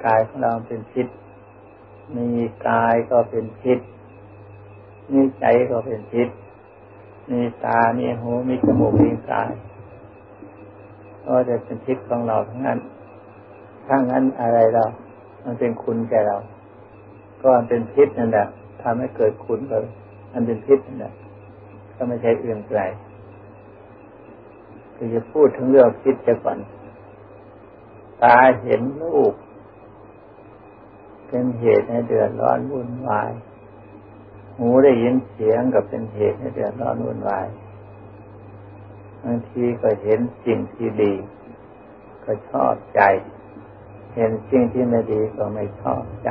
กายของเราเป็นพิษมีกายก็เป็นพิษมีใจก็เป็นพิษมีตามีหูมีจมูกมีกายก็จะเป็นพิษของเราทั้งนั้นถ้างั้นอะไรเรามันเป็นคุณแก่เราก็มันเป็นพิษนั่นแหละทำให้เกิดคุณเลยมันเป็นพิษนั่นแหละก็ไม่ใช่อื่นไกลคือจะพูดถึงเรื่องพิษจะก่อนตาเห็นรูปเป็นเหตุให้เดือดร้อนวุ่นวายหูได้ยินเสียงก็เป็นเหตุให้เดือดร้อนวุ่นวายบางทีก็เห็นสิ่งที่ดีก็ชอบใจเห็นสิ่งที่ไม่ดีก็ไม่ชอบใจ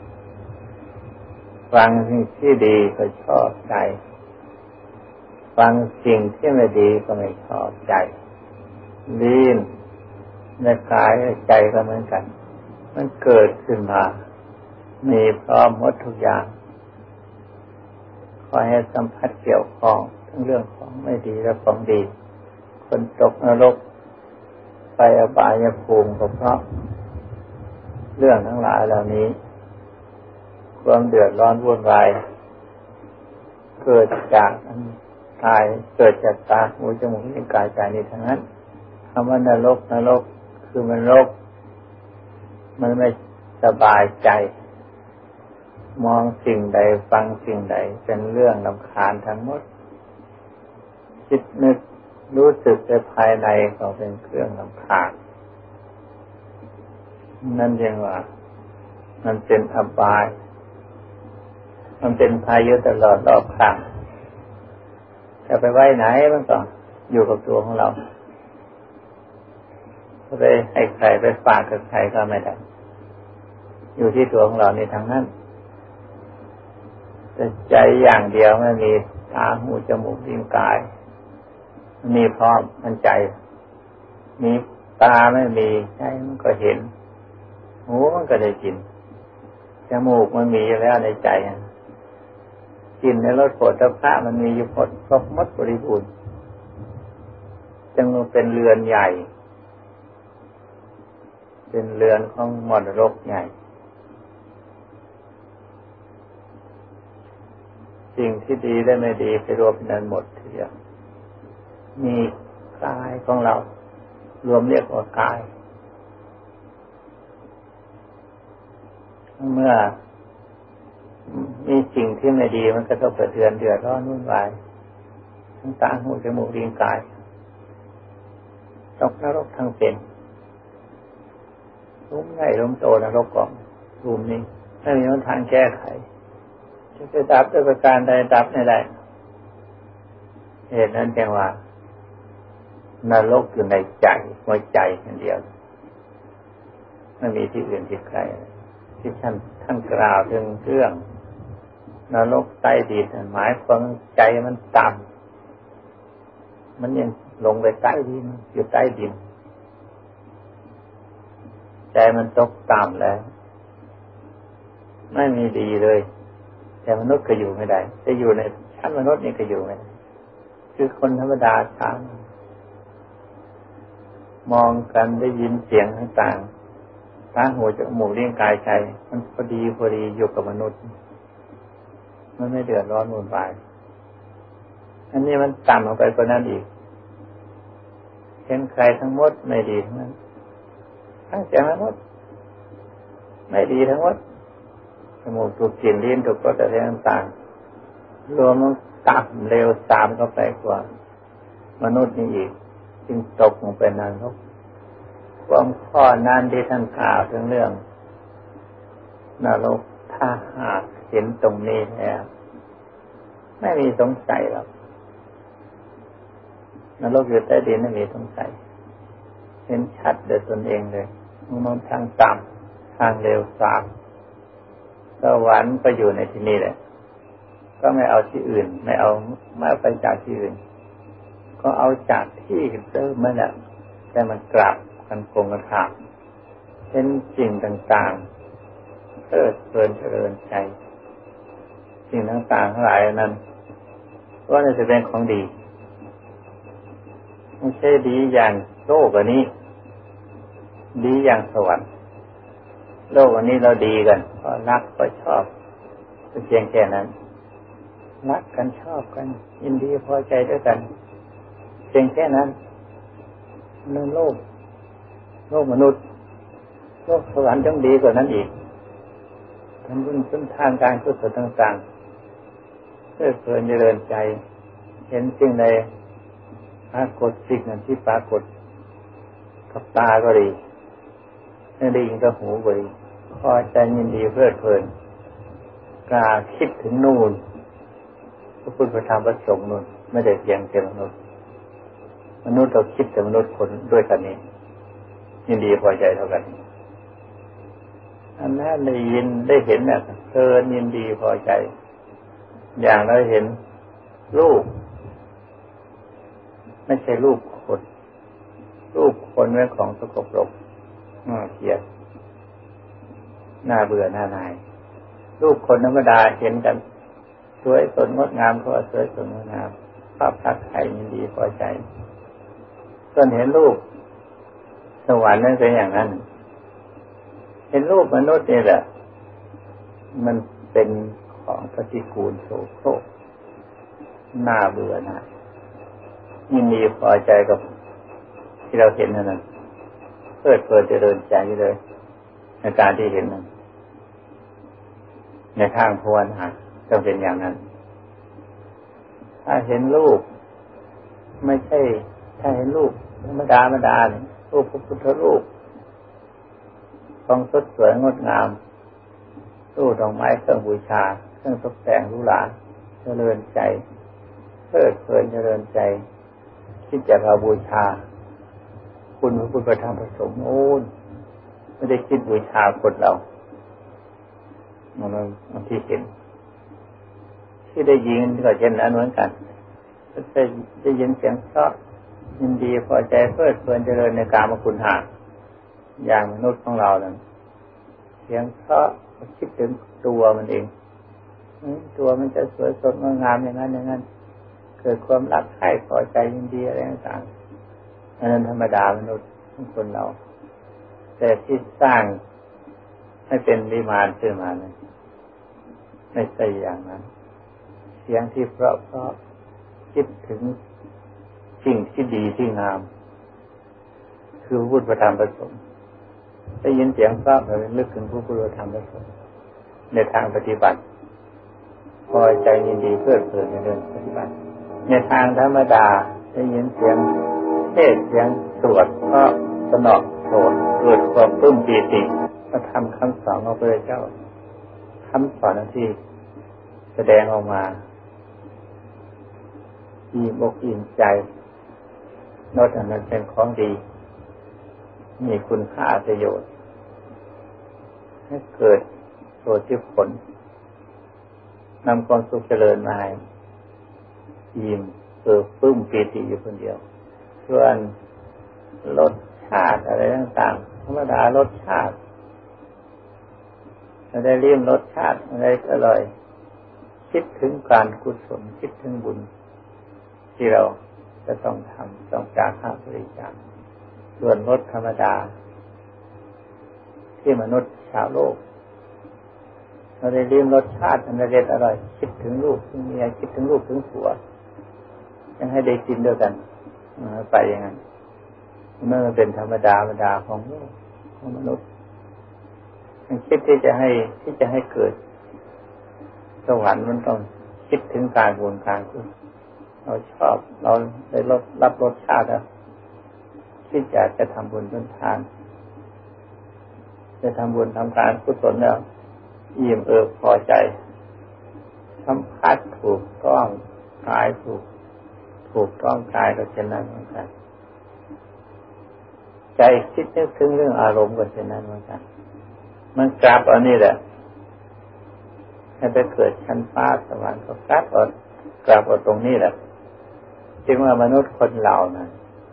ฟังสิ่งที่ดีก็ชอบใจฟังสิ่งที่ไม่ดีก็ไม่ชอบใจลิ้นในกายและใจก็เหมือนกันมันเกิดขึ้นมามีพร้อมหมดทุกอย่างขอให้สัมผัสเกี่ยวข้องทั้งเรื่องของไม่ดีและของดีคนตกนรกไปอบายภูมิก็เพราะเรื่องทั้งหลายเหล่านี้ความเดือดร้อนวุ่นวายเกิดจากกายเกิดจากตาหูจมูกลิ้นกายใจนี้ทั้งนั้นคำว่านรกคือมันรกมันไม่สบายใจมองสิ่งใดฟังสิ่งใดเป็นเรื่องรำคาญทั้งหมดคิดนึกรู้สึกในภายในก็เป็นเครื่องรำคาญนั่นเรียกว่ามันเป็นอบายมันเป็นพายุตลอดรอบข้างจะไปไว้ไหนมันก็อยู่กับตัวของเราจะไปให้ใครไปฝากกับใครก็ไม่ได้อยู่ที่ตัวของเรานี่ทั้งนั้นแต่ใจอย่างเดียวไม่มีตาหูจมูกลิ้นกายมีพร้อมมันใจมีตาไม่มีใจมันก็เห็นหูมันก็ได้ยินจมูกมันมีอยู่แล้วในใจกินในรสโผฏฐัพพะมันมีอยู่ครบหมดบริบูรณ์จึงเป็นเรือนใหญ่เป็นเรือนของมรดกใหญ่สิ่งที่ดีและไม่ดีไปรวมนั้นหมดทีเดียวมีกายของเรารวมเรียกว่ากายเมื่อมีสิ่งที่ไม่ดีมันก็ต้องเดือดร้อนวุ่นวายทั้งตาหูจมูกลิ้นกายตกนรกทั้งเป็นล้มใหญ่ล้มโตนรกก่อนรูมนี้ไม่มีทางแก้ไขจะดับด้วยประการใดดับไม่ได้เหตุนั้นจึงว่านรกอยู่ในใจหัวใจอย่างเดียวไม่มีที่อื่นที่ใครที่ท่านกล่าวถึงเรื่องนรกใต้ดินหมายความใจมันต่ำมันยังลงไปใต้ดินอยู่ใต้ดินใจมันตกต่ำแล้วไม่มีดีเลยแต่มนุษย์ก็อยู่ไม่ได้จะอยู่ในชั้นมนุษย์นี่ก็อยู่ไม่ได้คือคนธรรมดาชั้นมองกันได้ยินเสียงต่างๆตาหูจมูกลิ้นกายใจมันพอดีอยู่กับมนุษย์มันไม่เดือดร้อนวุ่นวายอันนี้มันต่ำลงไปกว่านั้นอีกเห็นใครทั้งหมดไม่ดีทั้งนั้นทั้งใจมนุษย์ไม่ดีทั้งหมดจมูกถูกกลิ่นลิ้นถูกรสอะไรต่างๆรวมมันต่ำเร็วตามเข้าไปกว่ามนุษย์นี่อีกจึงตกลงไปนรกความข้อนั้นที่ท่านกล่าวถึงเรื่องนรกถ้าหากเห็นตรงนี้แล้วไม่มีสงสัยหรอกนรกอยู่ใต้ดินไม่มีสงสัยเห็นชัดโดยตนเองเลยมันทางต่ำทางเร็วสามสวรรค์ก็อยู่ในที่นี่แหละก็ไม่เอาที่อื่นไม่เอาไปจากที่อื่นก็เอาจากที่เดิมนั่นแหละแต่มันกลับกันโกงกันขาดเป็นสิ่งต่างๆเพลินเจริญใจสิ่งต่างๆทั้งหลายนั้นว่าจะเป็นของดีไม่ใช่ดีอย่างโลกอันนี้ดีอย่างสวรรค์โลกวันนี้เราดีกันก็รักก็ชอบก็เพียงแค่นั้นรักกันชอบกันยินดีพอใจด้วยกันเพียงแค่นั้นนั่นโลกมนุษย์โลกสวรรค์ต้องดีกว่านั้นอีกทำบุญต้นทางการกุศลต่างๆเพื่อเพลินเจริญใจเห็นสิ่งใดปรากฏสิ่งนั้นที่ปรากฏกับตาก็ดีได้ยินกับหูก็ดีพอใจยินดีเพลิดเพลินกล้าคิดถึงนู่นพระพุทธธรรมพระสงฆ์นู่นไม่ได้เพียงแค่มนุษย์เราคิดแต่มนุษย์คนด้วยกันนี้ยินดีพอใจเท่ากันอันนั้นได้ยินได้เห็นเนี่ยเพลินยินดีพอใจอย่างเราเห็นรูปไม่ใช่รูปคนเป็นของสกปรกเกลียดน่าเบื่อหน้าหน่ายรูปคนธรรมดาเห็นกันสวยสดงดงามก็สวยสดงดงามภาพทักทายยินดีพอใจส่วนเห็นรูปสวรรค์นั่นเป็นอย่างนั้นเห็นรูปมนุษย์นี่แหละมันเป็นของปฏิกูลโสโครกน่าเบื่อหน่ายยินดีพอใจกับที่เราเห็นนั้นเพลิดเพลินเจริญใจเลยในการที่เห็นนั้นในทางภาวนาต้องเป็นอย่างนั้นถ้าเห็นรูปไม่ใช่ถ้าเห็นรูปธรรมดาเนี่ยรูปพระพุทธรูปของสดสวยงดงามรูปดอกไม้เครื่องบูชาเครื่องตกแต่งหรูหราเจริญใจเพลิดเพลินเจริญใจคิดจะเอาบูชาคุณพระพุทธธรรมพระสงฆ์โน้นไม่ได้คิดบูชาคนเรามันที่เห็นที่ได้ยินก็เช่นนั้นเหมือนกันได้ยินเสียงเพราะยินดีพอใจเพลิดเพลินเจริญในกามคุณห้าอย่างมนุษย์ของเรานั้นเสียงเพราะคิดถึงตัวมันเองตัวมันจะสวยสดงดงามอย่างนั้นเกิดความรักใคร่พอใจยินดีอะไรต่างๆอันนั้นธรรมดามนุษย์ทุกคนเราแต่ที่สร้างให้เป็นวิมานขึ้นมานั้นไม่ใช่อย่างนั้นเสียงที่เพราะคิดถึงสิ่งที่ดีที่งามคือพุทธธรรมประสงค์ได้ยินเสียงเพราะเรานึกถึงพุทธธรรมประสงค์ในทางปฏิบัติพอใจยินดีเพลิดเพลินในเรื่องปฏิบัติในทางธรรมดาได้ยินเสียงเทศเสียงสวดก็สนอโสดเกิดความปลื้มปีติพระธรรมคำสอนของพระเจ้าคำสอนที่แสดงออกมาอิ่มอกอิ่มใจนอกจากนั้นเป็นของดีมีคุณค่าประโยชน์ให้เกิดโสติผลนำความสุขเจริญมาให้อิ่มปลื้มปีติอยู่คนเดียวส่วนรสชาติอะไรต่างๆธรรมดารสชาติเราได้ลิ้มรสชาติอะไรอร่อยคิดถึงการกุศลคิดถึงบุญที่เราจะต้องทำต้องจากค่าบริจาคส่วนรสธรรมดาที่มนุษย์ชาวโลกเราได้ลิ้มรสชาติอันอร่อยคิดถึงลูกถึงเมียคิดถึงลูกถึงผัวยังให้ได้กินด้วยกันไปอย่างนั้นมันเป็นธรรมดาของโลกของมนุษย์มันคิดที่จะให้เกิดสวรรค์มันต้องคิดถึงการบุญการกุศลเราชอบเราได้รับรสชาติแล้วที่จะทำบุญต้นทานจะทำบุญทำการกุศลแล้วอิ่มพอใจสัมผัสถูกต้องกายถูกต้องกายก็เช่นนั้นเหมือนกันใจคิดนึกถึงเรื่องอารมณ์ก็เช่นนั้นเหมือนกันมันกลับอันนี้แหละให้ไปเกิดชั้นฟ้าสวรรค์ก็กลับเอาตรงนี้แหละจึงว่ามนุษย์คนเรานั้น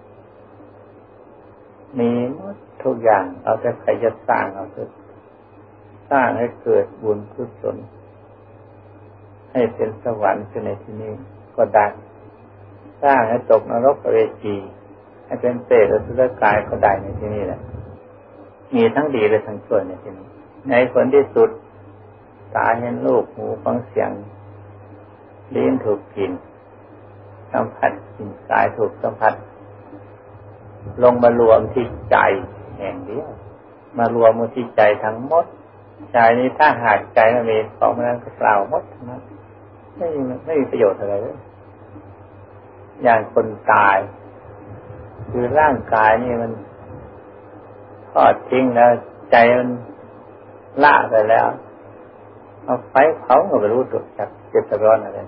มีหมดทุกอย่างเอาแต่ใครจะสร้างเอาเถอะสร้างให้เกิดบุญกุศลให้เป็นสวรรค์ขึ้นในที่นี้ก็ได้สร้างให้ตกนรกอเวจีให้เป็นเปรตอสุรกายก็ได้ในที่นี้แหละมีทั้งดีและทั้งชั่วในที่นี้ในผลที่สุดตาเห็นรูปหูฟังเสียงลิ้นถูกกลิ่นสัมผัสกลิ่นกายถูกสัมผัสลงมารวมที่ใจแห่งเดียวมารวมมือที่ใจทั้งหมดใจนี้ถ้าหากใจไม่มีของนั้นก็เปล่าหมดนะไม่มีประโยชน์อะไรเลยอย่างคนตายคือร่างกายนี่มันทอดทิ้งแล้วใจมันละไปแล้วเอาไฟเผาก็ไม่รู้ตัวจักเจ็บร้อนอะไร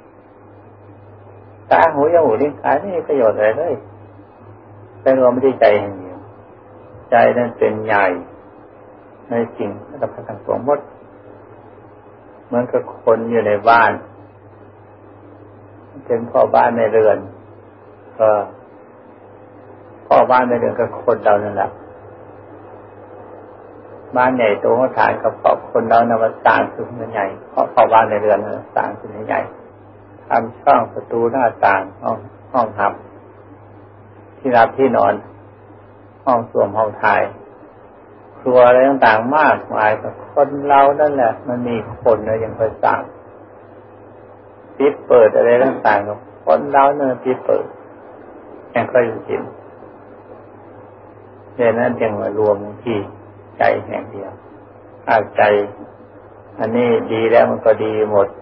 ตาหูจมูกลิ้นกายไม่มีประโยชน์อะไรเลยแต่รวมไม่ได้ใจอย่างเดียวใจนั้นเป็นใหญ่ในสิ่งที่เราทั้งปวงหมดเหมือนกับคนอยู่ในบ้านเป็นพ่อบ้านในเรือนก็พ่อบ้านในเรือนก็คนเรานั่นแหละบ้านใหญ่โตฐานกับคนเรานำมาสร้างขึ้นใหญ่เพราะพ่อบ้านในเรือนสร้างขึ้นใหญ่ทำช่องประตูหน้าต่างห้องหับที่รับที่นอนห้องส้วมห้องถ่ายครัวอะไรต่างๆมากมายกับคนเรานั่นแหละมันมีคนนะยังไปสร้างปิดเปิดอะไรต่างๆกับคนเราเนี่ยปิดเปิดแห่งก็อยู่จิตเรื่องนั้นจึงมารวมที่ใจแห่งเดียวถ้าใจอันนี้ดีแล้วมันก็ดีหมด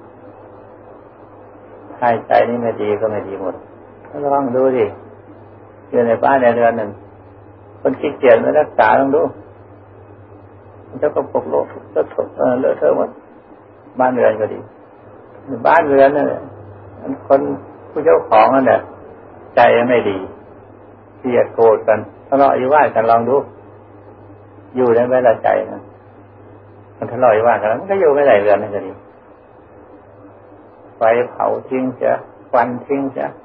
ถ้าใจนี่ไม่ดีก็ไม่ดีหมดลองดูดิอยู่ในบ้านในเรือนหนึ่งคนขี้เกียจไม่รักษาลองดูมันจะก็ปกโลกเลอะเทอะหมดบ้านเรือนก็ดีบ้านเรือนนั่นแหละคนผู้เจ้าของนั่นแหละใจไม่ดีเกลียดโกรธกันทะเลาะอยู่ว่ากันลองดูอยู่ได้ไม่ละใจนะมันทะเลาะอยู่ว่ากันมันก็อยู่ไม่ได้เรือนนั่นก็ดีไฟเผาทิ้งเสียควันทิ้งเสีย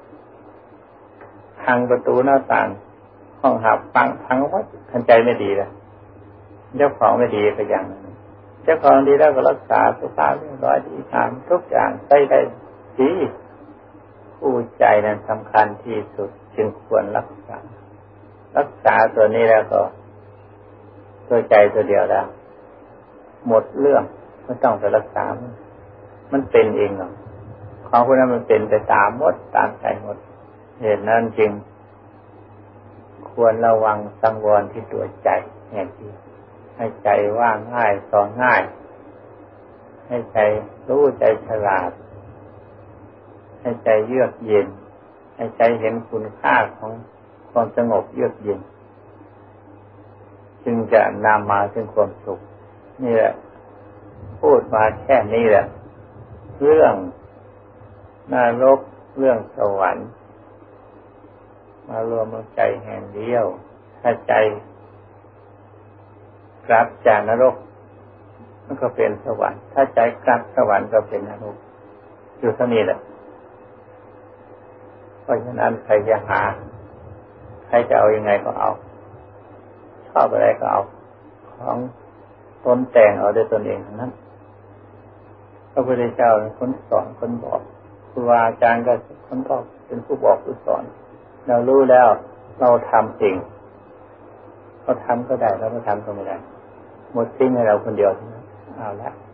พังประตูหน้าต่างห้องหับพังวัดทันใจไม่ดีเลยเจ้าของไม่ดีก็อย่างนั้นเจ้าของดีแล้วก็รักษาสุขภาพเรียบร้อยดีทำทุกอย่างใช้ได้ดีผู้ใจนั้นสำคัญที่สุดจึงควรรักษาตัวนี้แล้วก็ตัวใจตัวเดียวแล้วหมดเรื่องไม่ต้องไปรักษามันเป็นเองหรอกของพวกนั้นมันเป็นไปตามหมดตามใจหมดเหตุนั้นจึงควรระวังสังวรที่ตัวใจแห่งที่ให้ใจว่างง่ายสอนง่ายให้ใจรู้ใจฉลาดให้ใจเยือกเย็นให้ใจเห็นคุณค่าของความสงบเยือกเย็นจึงจะนำมาซึ่งความสุขนี่แหละพูดมาแค่นี้แหละเรื่องนรกเรื่องสวรรค์มารวมใจแห่งเดียวถ้าใจกลับจากนรกมันก็เป็นสวรรค์ถ้าใจกลับสวรรค์ก็เป็นนรกอยู่เท่านี้แหละเพราะฉะนั้นใครจะหาใครจะเอายังไงก็เอาชอบอะไรก็เอาของตนแต่งเอาด้วยตนเองทั้งนั้นพระพุทธเจ้าเป็นคนสอนคนบอกครูอาจารย์ก็คนบอกเป็นผู้บอกผู้สอนเรารู้แล้วเราทำเองเราทำก็ได้เราไม่ทำก็ไม่ได้หมดทิ้งให้เราคนเดียวเอาละ